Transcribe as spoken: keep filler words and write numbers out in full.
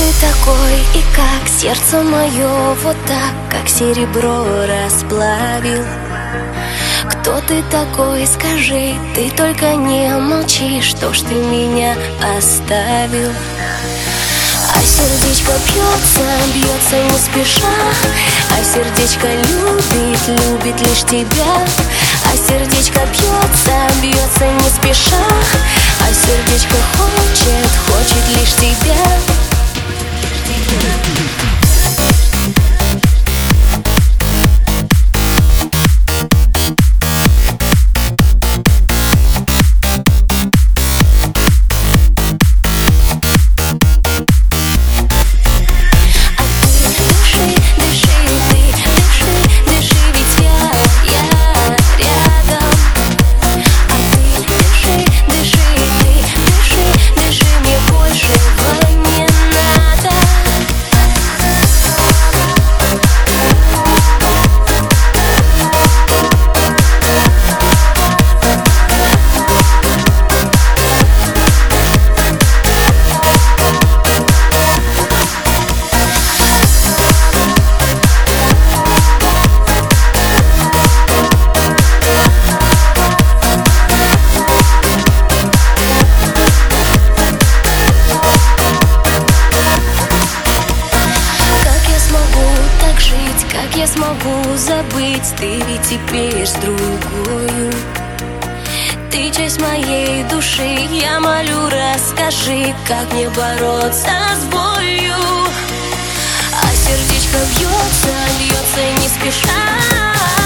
такой и как сердце мое вот так, как серебро расплавил? Кто ты такой, скажи, ты только не молчи, что ж ты меня оставил? А сердечко бьется, бьется не спеша, а сердечко любит, любит лишь тебя. А сердечко бьется, бьется не спеша, а сердечко хочет, хочет лишь тебя. Я смогу забыть, ты ведь теперь с другою. Ты часть моей души, я молю, расскажи, как мне бороться с болью. А сердечко бьется, бьется не спеша.